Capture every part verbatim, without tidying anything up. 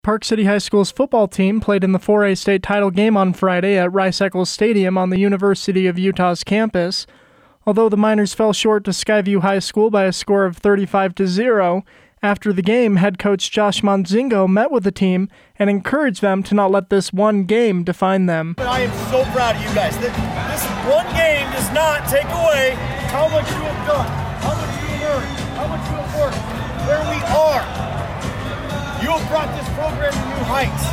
Park City High School's football team played in the four A state title game on Friday at Rice-Eccles Stadium on the University of Utah's campus. Although the Miners fell short to Skyview High School by a score of thirty-five to zero, after the game, head coach Josh Monzingo met with the team and encouraged them to not let this one game define them. I am so proud of you guys. This one game does not take away how much you have done, how much you have learned, how much you have worked, where we are. You have brought this program to new heights,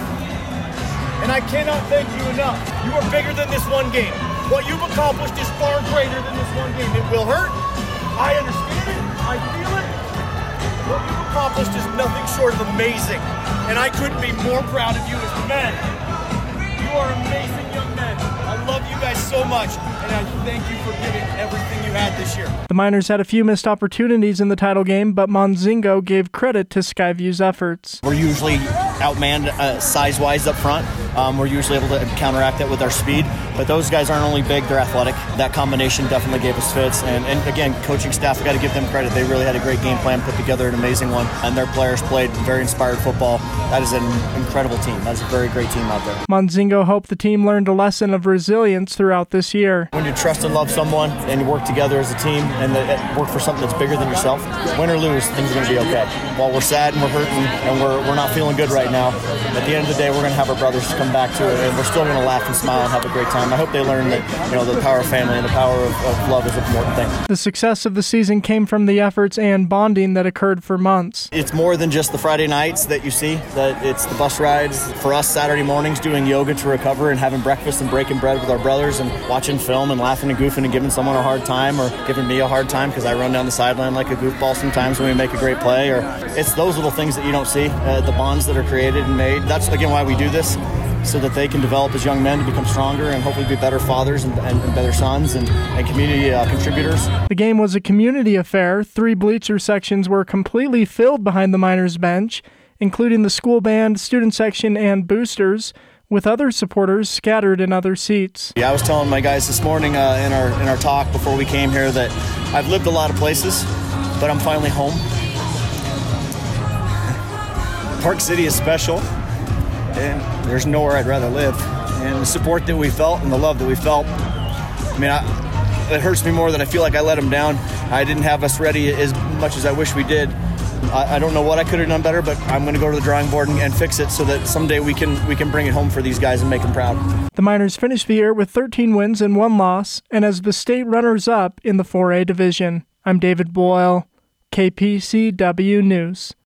and I cannot thank you enough. You are bigger than this one game. What you've accomplished is far greater than this one game. It will hurt. I understand it. I feel it. What you've accomplished is nothing short of amazing, and I couldn't be more proud of you as men. You are amazing young men. I love you guys so much, and I thank you for giving everything you had this year. The Miners had a few missed opportunities in the title game, but Monzingo gave credit to Skyview's efforts. We're usually outmanned uh, size-wise up front. Um, we're usually able to counteract that with our speed, but those guys aren't only big, they're athletic. That combination definitely gave us fits, and, and again, coaching staff, we got to give them credit. They really had a great game plan, put together an amazing one, and their players played very inspired football. That is an incredible team. That's a very great team out there. Monzingo hoped the team learned a lesson of resilience throughout this year. When you trust and love someone and you work together as a team and work for something that's bigger than yourself, win or lose, things are going to be okay. While we're sad and we're hurting and we're, we're not feeling good right now, at the end of the day, we're going to have our brothers come back to it, and we're still going to laugh and smile and have a great time. I hope they learn that, you know, the power of family and the power of, of love is an important thing. The success of the season came from the efforts and bonding that occurred for months. It's more than just the Friday nights that you see, that it's the bus rides. For us, Saturday mornings doing yoga to recover and having breakfast and breaking bread with our brothers and watching film and laughing and goofing and giving someone a hard time or giving me a hard time because I run down the sideline like a goofball sometimes when we make a great play. Or it's those little things that you don't see, uh, the bonds that are created and made. That's, again, why we do this, so that they can develop as young men to become stronger and hopefully be better fathers and, and, and better sons and, and community uh, contributors. The game was a community affair. Three bleacher sections were completely filled behind the Miners bench, including the school band, student section, and boosters, with other supporters scattered in other seats. Yeah, I was telling my guys this morning uh, in our in our talk before we came here that I've lived a lot of places, but I'm finally home. Park City is special, and there's nowhere I'd rather live. And the support that we felt and the love that we felt, I mean, I, it hurts me more that I feel like I let them down. I didn't have us ready as much as I wish we did. I, I don't know what I could have done better, but I'm going to go to the drawing board and, and fix it so that someday we can we can bring it home for these guys and make them proud. The Miners finished the year with thirteen wins and one loss, and as the state runners-up in the four A division. I'm David Boyle, K P C W News.